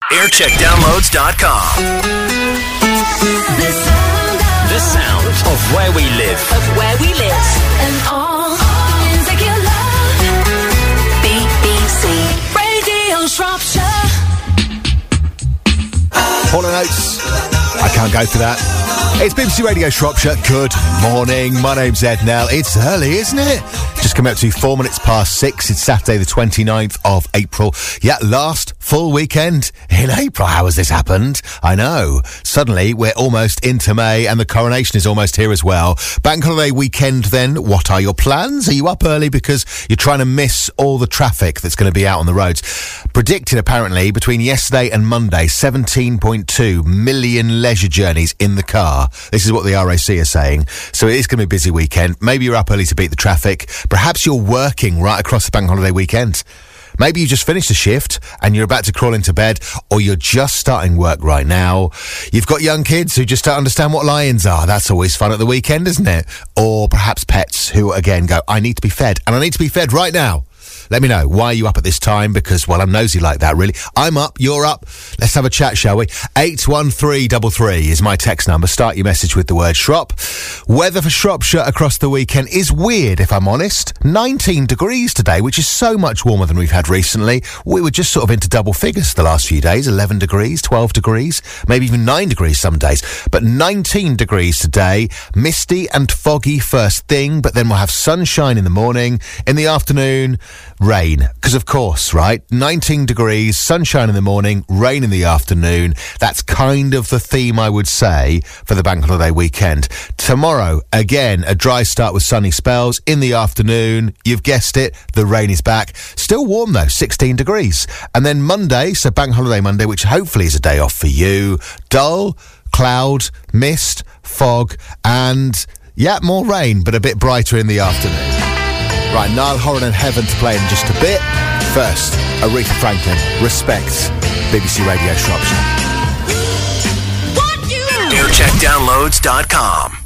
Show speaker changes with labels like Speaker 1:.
Speaker 1: Aircheckdownloads.com. The sound of where we live.
Speaker 2: And all the music you love. BBC Radio Shropshire.
Speaker 3: Hall & Oates. I can't go for that. It's BBC Radio Shropshire. Good morning. My name's Ed Nell. It's early, isn't it? Just come up to 4 minutes past 6. It's Saturday the 29th of April. Yeah, last full weekend in April. How has this happened? I know. Suddenly, we're almost into May and the coronation is almost here as well. Bank holiday weekend then. What are your plans? Are you up early because you're trying to miss all the traffic that's going to be out on the roads? Predicted, apparently, between yesterday and Monday, 17.2 million leisure journeys in the car. This is what the RAC are saying. So it is going to be a busy weekend. Maybe you're up early to beat the traffic. Perhaps you're working right across the bank holiday weekend. Maybe you just finished a shift and you're about to crawl into bed, or you're just starting work right now. You've got young kids who just don't understand what lions are. That's always fun at the weekend, isn't it? Or perhaps pets who, again, go, I need to be fed, and I need to be fed right now. Let me know, why are you up at this time? Because, well, I'm nosy like that, really. I'm up, you're up. Let's have a chat, shall we? 81333 is my text number. Start your message with the word Shrop. Weather for Shropshire across the weekend is weird, if I'm honest. 19 degrees today, which is so much warmer than we've had recently. We were just sort of into double figures the last few days. 11 degrees, 12 degrees, maybe even 9 degrees some days. But 19 degrees today. Misty and foggy first thing, but then we'll have sunshine in the morning. In the afternoon, rain, because of course, right? 19 degrees, sunshine in the morning, rain in the afternoon. That's kind of the theme, I would say, for the bank holiday weekend. Tomorrow, again, a dry start with sunny spells. In the afternoon, you've guessed it, the rain is back. Still warm though, 16 degrees. And then Monday, so bank holiday Monday, which hopefully is a day off for you. Dull, cloud, mist, fog, and yeah, more rain, but a bit brighter in the afternoon. Right, Niall Horan and Heaven to play in just a bit. First, Aretha Franklin, Respect, BBC Radio Shropshire.
Speaker 1: Aircheckdownloads.com.